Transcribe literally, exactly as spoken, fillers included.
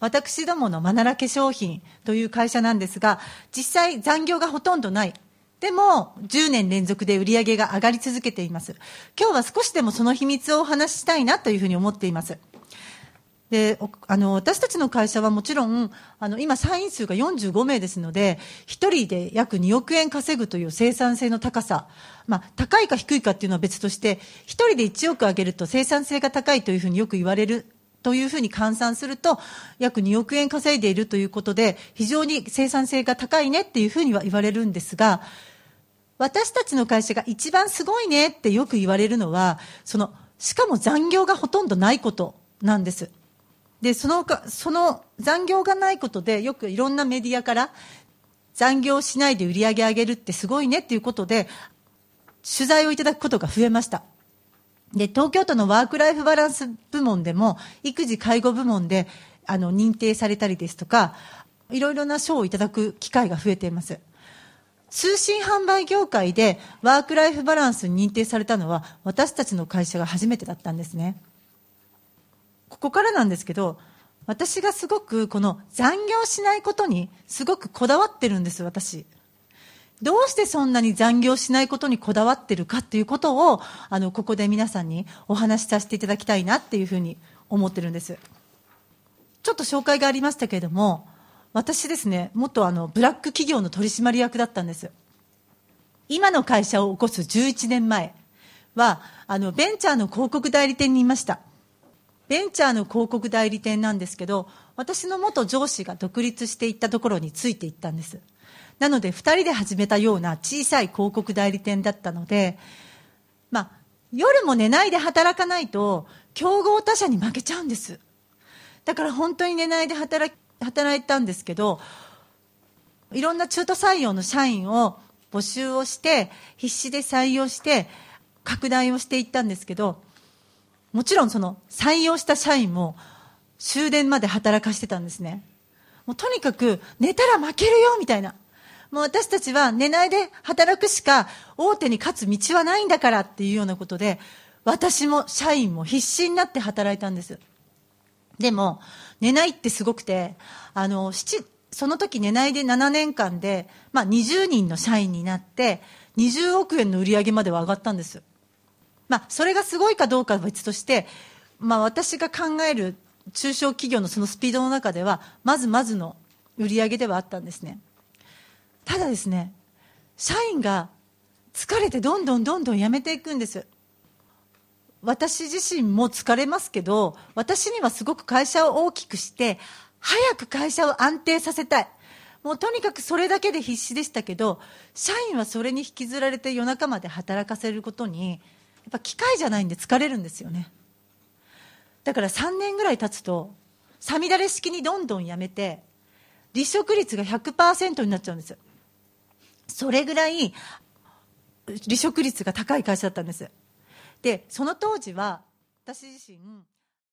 私どものマナラ化粧品という会社なんですが、実際残業がほとんどない。でもじゅうねん連続で売り上げが上がり続けています。今日は少しでもその秘密をお話ししたいなというふうに思っています。であの私たちの会社はもちろんあの今社員数がよんじゅうごめいですので、ひとりで約におくえん稼ぐという生産性の高さ、まあ、高いか低いかっていうのは別として、ひとりでいちおく上げると生産性が高いというふうによく言われるというふうに換算すると約におくえん稼いでいるということで、非常に生産性が高いねっていうふうには言われるんですが、私たちの会社が一番すごいねってよく言われるのは、そのしかも残業がほとんどないことなんです。でそのかその残業がないことで、よくいろんなメディアから残業しないで売り上げ上げるってすごいねっていうことで取材をいただくことが増えました。で東京都のワークライフバランス部門でも育児介護部門であの認定されたりですとか、いろいろな賞をいただく機会が増えています。通信販売業界でワークライフバランスに認定されたのは私たちの会社が初めてだったんですね。ここからなんですけど、私がすごくこの残業しないことにすごくこだわってるんです。私どうしてそんなに残業しないことにこだわってるかっていうことをあのここで皆さんにお話しさせていただきたいなっていうふうに思ってるんです。ちょっと紹介がありましたけれども、私ですね、元あのブラック企業の取締役だったんです。今の会社を起こすじゅういちねんまえはあのベンチャーの広告代理店にいました。ベンチャーの広告代理店なんですけど、私の元上司が独立していったところについていったんです。なのでふたりで始めたような小さい広告代理店だったので、まあ、夜も寝ないで働かないと競合他社に負けちゃうんです。だから本当に寝ないで働働いたんですけど、いろんな中途採用の社員を募集をして必死で採用して拡大をしていったんですけど、もちろんその採用した社員も終電まで働かしてたんですね。もうとにかく寝たら負けるよみたいな、もう私たちは寝ないで働くしか大手に勝つ道はないんだからっていうようなことで、私も社員も必死になって働いたんです。でも寝ないってすごくて、あのその時寝ないでななねんかんで、まあ、にじゅうにんの社員になってにじゅうおくえんの売り上げまでは上がったんです。まあ、それがすごいかどうかは別として、まあ、私が考える中小企業のそのスピードの中ではまずまずの売り上げではあったんですね。ただですね、社員が疲れてどんどんどんどん辞めていくんです。私自身も疲れますけど、私にはすごく会社を大きくして早く会社を安定させたい、もうとにかくそれだけで必死でしたけど、社員はそれに引きずられて夜中まで働かせることにやっぱ機械じゃないんで疲れるんですよね。だからさんねんぐらい経つとさみだれ式にどんどんやめて離職率が ひゃくパーセント になっちゃうんです。それぐらい離職率が高い会社だったんです。でその当時は私自身